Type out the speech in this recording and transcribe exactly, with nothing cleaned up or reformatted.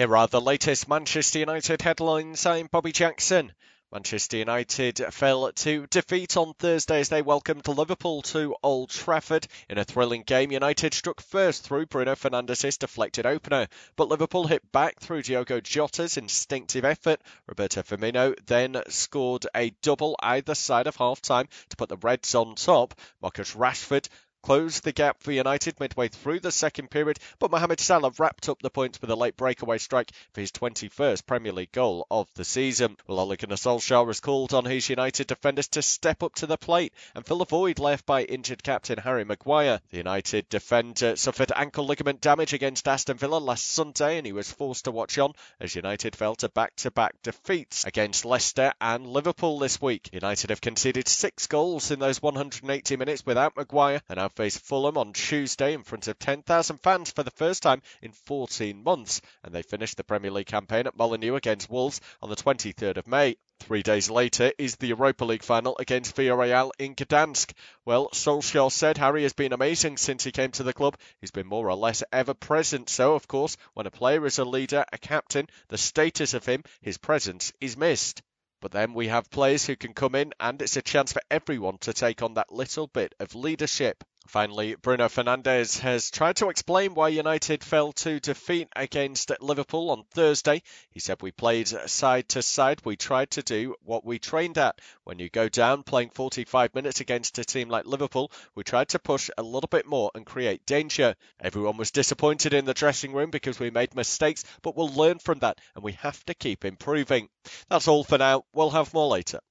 Here are the latest Manchester United headlines. I'm Bobby Jackson. Manchester United fell to defeat on Thursday as they welcomed Liverpool to Old Trafford. In a thrilling game, United struck first through Bruno Fernandes' deflected opener, but Liverpool hit back through Diogo Jota's instinctive effort. Roberto Firmino then scored a double either side of half-time to put the Reds on top. Marcus Rashford closed the gap for United midway through the second period, but Mohamed Salah wrapped up the points with a late breakaway strike for his twenty-first Premier League goal of the season. Well, Ole Gunnar Solskjaer has called on his United defenders to step up to the plate and fill the void left by injured captain Harry Maguire. The United defender suffered ankle ligament damage against Aston Villa last Sunday and he was forced to watch on as United fell to back-to-back defeats against Leicester and Liverpool this week. United have conceded six goals in those one hundred eighty minutes without Maguire and now face Fulham on Tuesday in front of ten thousand fans for the first time in fourteen months, and they finished the Premier League campaign at Molineux against Wolves on the twenty-third of May. Three days later is the Europa League final against Villarreal in Gdansk. Well, Solskjaer said Harry has been amazing since he came to the club. He's been more or less ever present, so of course, when a player is a leader, a captain, the status of him, his presence is missed. But then we have players who can come in and it's a chance for everyone to take on that little bit of leadership. Finally, Bruno Fernandes has tried to explain why United fell to defeat against Liverpool on Thursday. He said, "We played side to side. We tried to do what we trained at. When you go down playing forty-five minutes against a team like Liverpool, we tried to push a little bit more and create danger. Everyone was disappointed in the dressing room because we made mistakes, but we'll learn from that and we have to keep improving." That's all for now. We'll have more later.